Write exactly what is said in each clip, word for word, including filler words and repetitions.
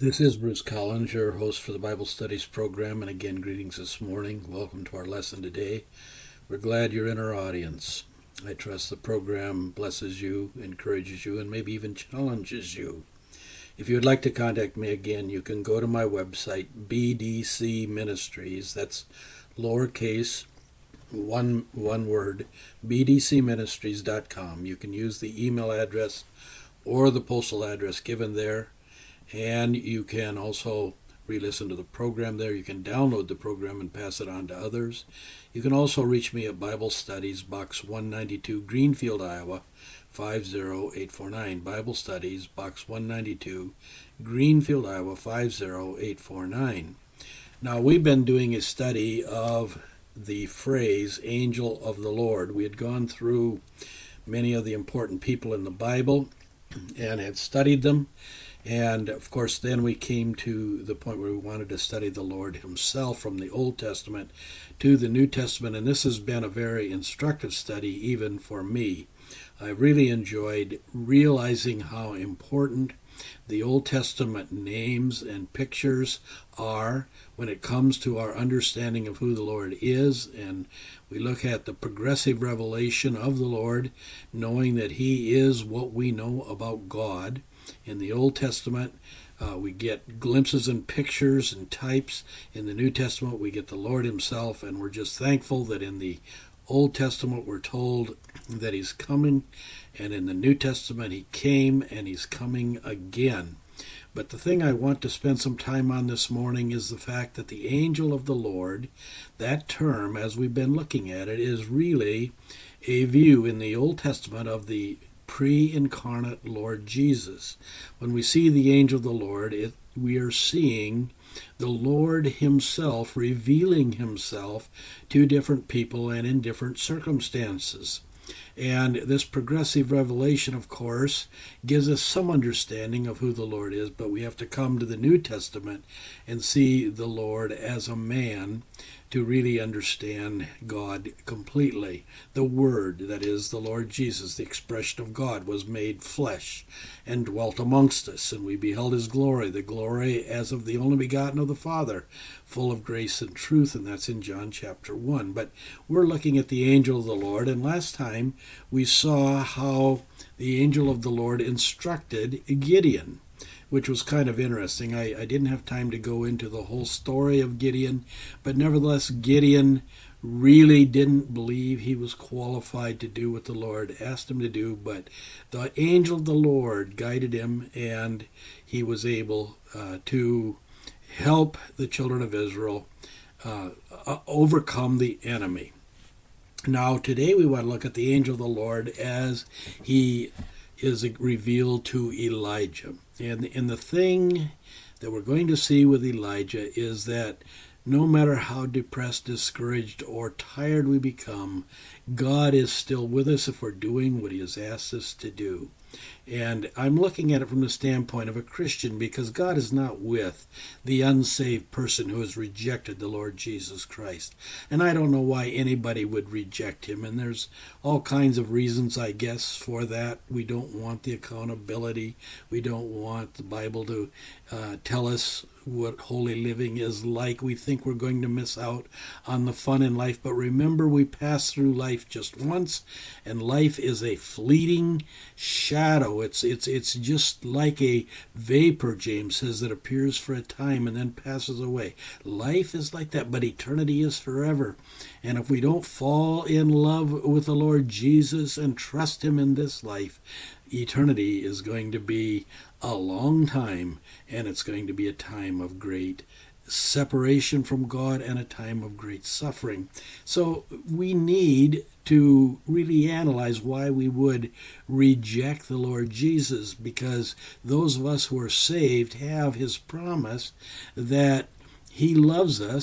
This is Bruce Collins, your host for the Bible Studies program, and again, greetings this morning. Welcome to our lesson today. We're glad you're in our audience. I trust the program blesses you, encourages you, and maybe even challenges you. If you would like to contact me again, you can go to my website, B D C Ministries. That's lowercase, one one word, b d c ministries dot com. You can use the email address or the postal address given there. And you can also re-listen to the program there. You can download the program and pass it on to others. You can also reach me at Bible Studies, Box one ninety-two, Greenfield, Iowa, five zero eight four nine. Bible Studies, Box one ninety-two, Greenfield, Iowa, five zero eight four nine. Now, we've been doing a study of the phrase, angel of the Lord. We had gone through many of the important people in the Bible and had studied them. And, of course, then we came to the point where we wanted to study the Lord himself from the Old Testament to the New Testament. And this has been a very instructive study even for me. I really enjoyed realizing how important the Old Testament names and pictures are when it comes to our understanding of who the Lord is. And we look at the progressive revelation of the Lord, knowing that he is what we know about God. In the Old Testament, uh, we get glimpses and pictures and types. In the New Testament, we get the Lord himself, and we're just thankful that in the Old Testament, we're told that he's coming, and in the New Testament, he came, and he's coming again. But the thing I want to spend some time on this morning is the fact that the angel of the Lord, that term, as we've been looking at it, is really a view in the Old Testament of the pre-incarnate Lord Jesus. When we see the angel of the Lord, it, we are seeing the Lord himself revealing himself to different people and in different circumstances. And this progressive revelation, of course, gives us some understanding of who the Lord is, but we have to come to the New Testament and see the Lord as a man to really understand God completely. The Word, that is, the Lord Jesus, the expression of God, was made flesh and dwelt amongst us, and we beheld his glory, the glory as of the only begotten of the Father, full of grace and truth, and that's in John chapter one. But we're looking at the angel of the Lord, and last time we saw how the angel of the Lord instructed Gideon, which was kind of interesting. I, I didn't have time to go into the whole story of Gideon, but nevertheless, Gideon really didn't believe he was qualified to do what the Lord asked him to do, but the angel of the Lord guided him, and he was able uh, to help the children of Israel uh, uh, overcome the enemy. Now, today we want to look at the angel of the Lord as he is revealed to Elijah. And, and the thing that we're going to see with Elijah is that no matter how depressed, discouraged, or tired we become, God is still with us if we're doing what he has asked us to do. And I'm looking at it from the standpoint of a Christian, because God is not with the unsaved person who has rejected the Lord Jesus Christ. And I don't know why anybody would reject him. And there's all kinds of reasons, I guess, for that. We don't want the accountability. We don't want the Bible to uh, tell us what holy living is like. We think we're going to miss out on the fun in life. But remember, we pass through life just once, and life is a fleeting shadow. It's it's it's just like a vapor, James says, that appears for a time and then passes away. Life is like that, but eternity is forever. And if we don't fall in love with the Lord Jesus and trust him in this life, eternity is going to be a long time, and it's going to be a time of great separation from God and a time of great suffering. So we need to really analyze why we would reject the Lord Jesus, because those of us who are saved have his promise that he loves us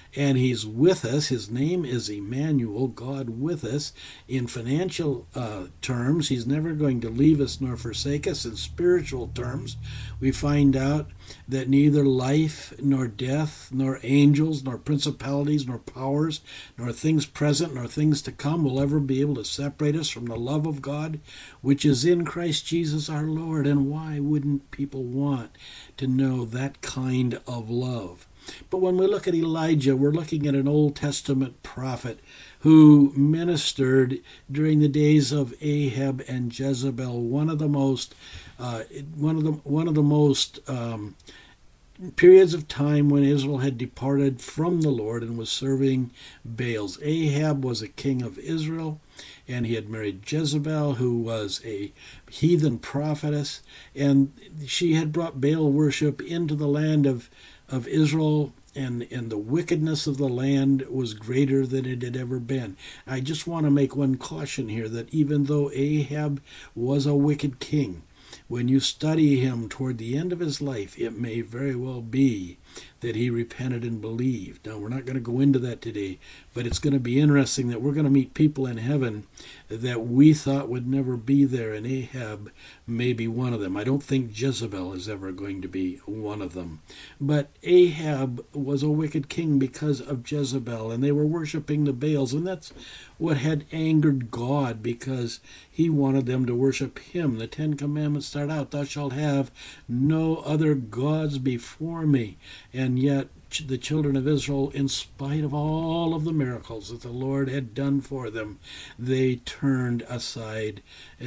and he's with us. His name is Emmanuel, God with us. In financial uh, terms, he's never going to leave us nor forsake us. In spiritual terms, we find out that neither life nor death, nor angels, nor principalities, nor powers, nor things present, nor things to come will ever be able to separate us from the love of God, which is in Christ Jesus our Lord. And why wouldn't people want to know that kind of love? But when we look at Elijah, we're looking at an Old Testament prophet who ministered during the days of Ahab and Jezebel, one of the most, uh, one of the one of the most um, periods of time when Israel had departed from the Lord and was serving Baals. Ahab was a king of Israel, and he had married Jezebel, who was a heathen prophetess, and she had brought Baal worship into the land of of Israel, and, and the wickedness of the land was greater than it had ever been. I just want to make one caution here, that even though Ahab was a wicked king, when you study him toward the end of his life, it may very well be that he repented and believed. Now, we're not going to go into that today, but it's going to be interesting that we're going to meet people in heaven that we thought would never be there, and Ahab may be one of them. I don't think Jezebel is ever going to be one of them. But Ahab was a wicked king because of Jezebel, and they were worshiping the Baals, and that's what had angered God, because he wanted them to worship him. The Ten Commandments start out, "Thou shalt have no other gods before me." And yet the children of Israel, in spite of all of the miracles that the Lord had done for them, they turned aside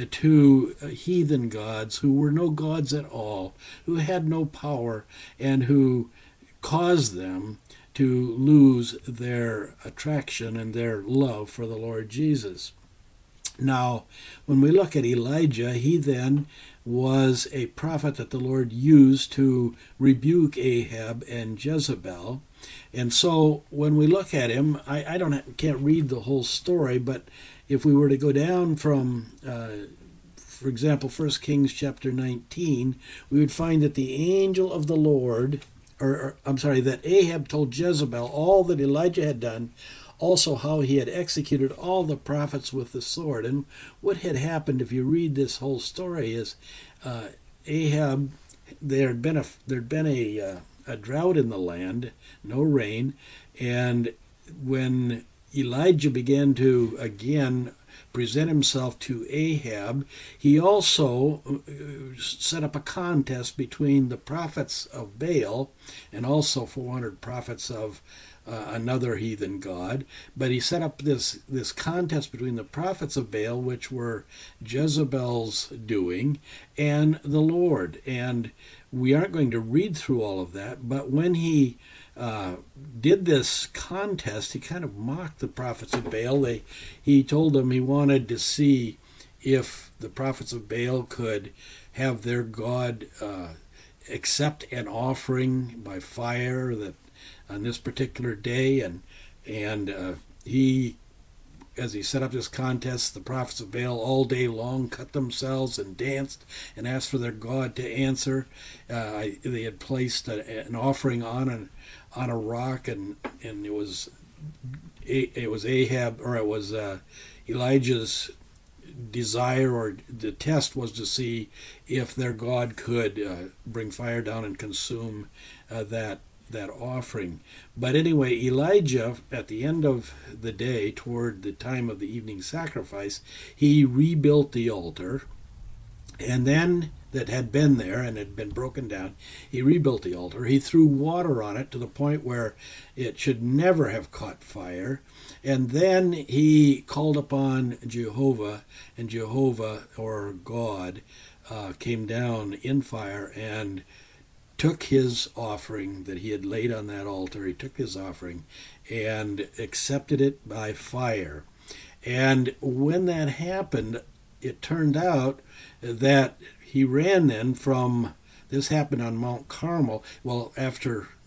to heathen gods who were no gods at all, who had no power, and who caused them to lose their attraction and their love for the Lord Jesus. Now, when we look at Elijah, he then was a prophet that the Lord used to rebuke Ahab and Jezebel. And so when we look at him, I, I don't can't read the whole story, but if we were to go down from, uh, for example, First Kings chapter nineteen, we would find that the angel of the Lord, or, or I'm sorry, that Ahab told Jezebel all that Elijah had done, also how he had executed all the prophets with the sword. And what had happened, if you read this whole story, is uh, Ahab, there had been a there'd been a uh, a drought in the land, no rain, and when Elijah began to again present himself to Ahab, he also set up a contest between the prophets of Baal and also four hundred prophets of Uh, another heathen god. But he set up this this contest between the prophets of Baal, which were Jezebel's doing, and the Lord. And we aren't going to read through all of that, but when he uh, did this contest, he kind of mocked the prophets of Baal. They, he told them he wanted to see if the prophets of Baal could have their god uh, accept an offering by fire that on this particular day, and and uh, he, as he set up this contest, the prophets of Baal all day long cut themselves and danced and asked for their God to answer. Uh, they had placed a, an offering on an on a rock, and and it was it was Ahab, or it was uh, Elijah's desire, or the test was to see if their God could uh, bring fire down and consume uh, that. that offering. But anyway, Elijah, at the end of the day, toward the time of the evening sacrifice, he rebuilt the altar, and then that had been there and had been broken down, he rebuilt the altar. He threw water on it to the point where it should never have caught fire, and then he called upon Jehovah, and Jehovah, or God, uh, came down in fire and took his offering that he had laid on that altar. He took his offering and accepted it by fire. And when that happened, it turned out that he ran then from, this happened on Mount Carmel, well, after the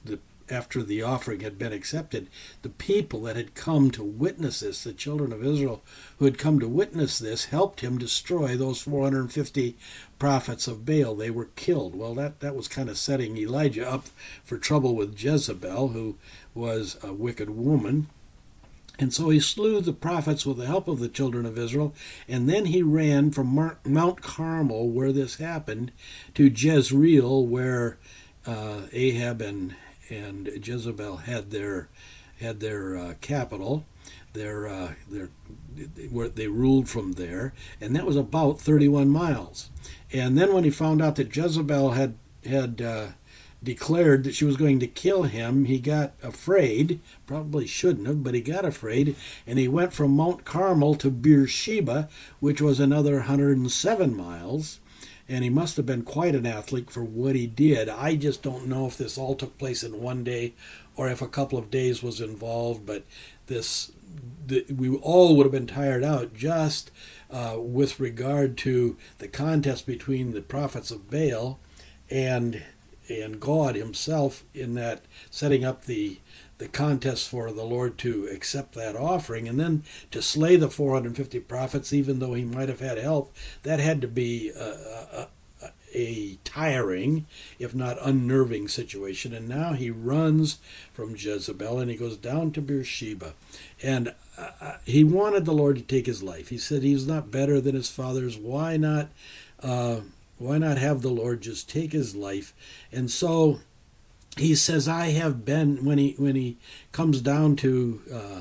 after the offering had been accepted, the people that had come to witness this, the children of Israel who had come to witness this, helped him destroy those four hundred fifty prophets of Baal. They were killed. Well, that, that was kind of setting Elijah up for trouble with Jezebel, who was a wicked woman. And so he slew the prophets with the help of the children of Israel, and then he ran from Mount Carmel, where this happened, to Jezreel, where uh, Ahab and and Jezebel had their had their uh, capital, their uh, their where they ruled from there, and that was about thirty-one miles. And then when he found out that Jezebel had had uh, declared that she was going to kill him, he got afraid. Probably shouldn't have, but he got afraid, and he went from Mount Carmel to Beersheba, which was another one hundred seven miles. And he must have been quite an athlete for what he did. I just don't know if this all took place in one day or if a couple of days was involved, but this the, we all would have been tired out just uh, with regard to the contest between the prophets of Baal and and God himself, in that setting up the the contest for the Lord to accept that offering, and then to slay the four hundred fifty prophets, even though he might have had help. That had to be a, a, a tiring, if not unnerving situation. And now he runs from Jezebel and he goes down to Beersheba. And uh, he wanted the Lord to take his life. He said he's not better than his fathers. Why not? Uh, why not have the Lord just take his life? And so he says, I have been, when he when he comes down to uh,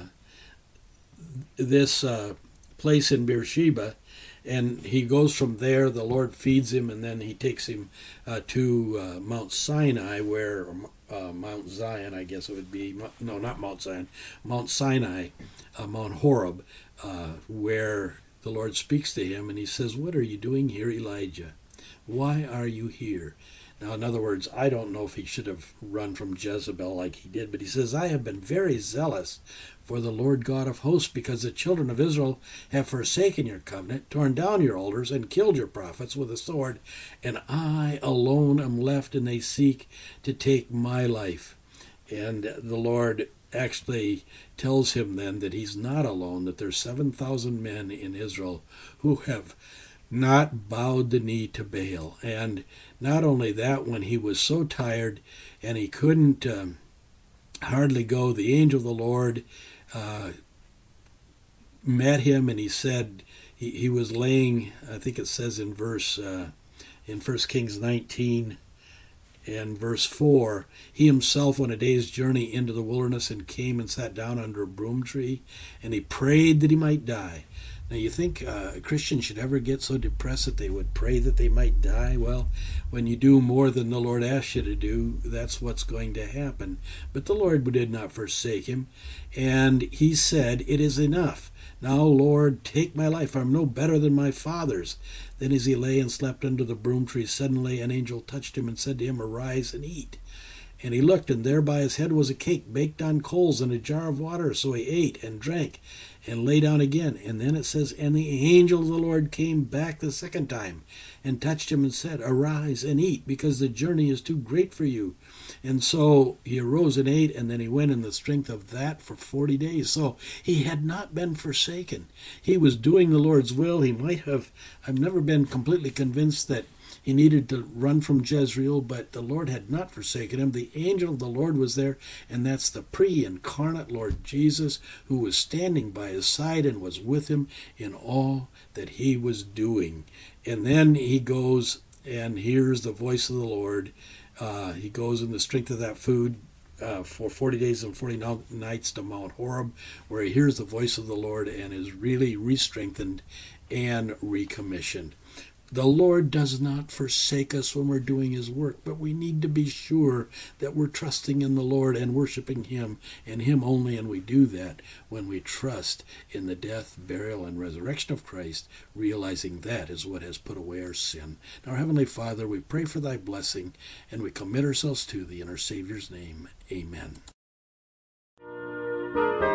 this uh, place in Beersheba, and he goes from there, the Lord feeds him, and then he takes him uh, to uh, Mount Sinai, where, uh, Mount Zion, I guess it would be, no, not Mount Zion, Mount Sinai, uh, Mount Horeb, uh, where the Lord speaks to him, and he says, what are you doing here, Elijah? Why are you here? Now, in other words, I don't know if he should have run from Jezebel like he did, but he says, I have been very zealous for the Lord God of hosts, because the children of Israel have forsaken your covenant, torn down your altars, and killed your prophets with a sword, and I alone am left, and they seek to take my life. And the Lord actually tells him then that he's not alone, that there's seven thousand men in Israel who have not bowed the knee to Baal. And not only that, when he was so tired and he couldn't um, hardly go, the angel of the Lord uh, met him, and he said, he, he was laying, I think it says in verse, uh, in First Kings nineteen and verse four, he himself went a day's journey into the wilderness and came and sat down under a broom tree, and he prayed that he might die. Now, you think uh, a Christian should ever get so depressed that they would pray that they might die? Well, when you do more than the Lord asks you to do, that's what's going to happen. But the Lord did not forsake him, and he said, it is enough. Now, Lord, take my life. I'm no better than my fathers. Then as he lay and slept under the broom tree, suddenly an angel touched him and said to him, arise and eat. And he looked, and there by his head was a cake baked on coals and a jar of water. So he ate and drank and lay down again. And then it says, and the angel of the Lord came back the second time and touched him and said, arise and eat, because the journey is too great for you. And so he arose and ate, and then he went in the strength of that for forty days. So he had not been forsaken. He was doing the Lord's will. He might have, I've never been completely convinced that he needed to run from Jezreel, but the Lord had not forsaken him. The angel of the Lord was there, and that's the pre-incarnate Lord Jesus, who was standing by his side and was with him in all that he was doing. And then he goes and hears the voice of the Lord. Uh, he goes in the strength of that food uh, for forty days and forty nights to Mount Horeb, where he hears the voice of the Lord and is really re-strengthened and recommissioned. The Lord does not forsake us when we're doing his work, but we need to be sure that we're trusting in the Lord and worshiping him and him only, and we do that when we trust in the death, burial, and resurrection of Christ, realizing that is what has put away our sin. Now, our Heavenly Father, we pray for thy blessing, and we commit ourselves to thee in our Savior's name. Amen.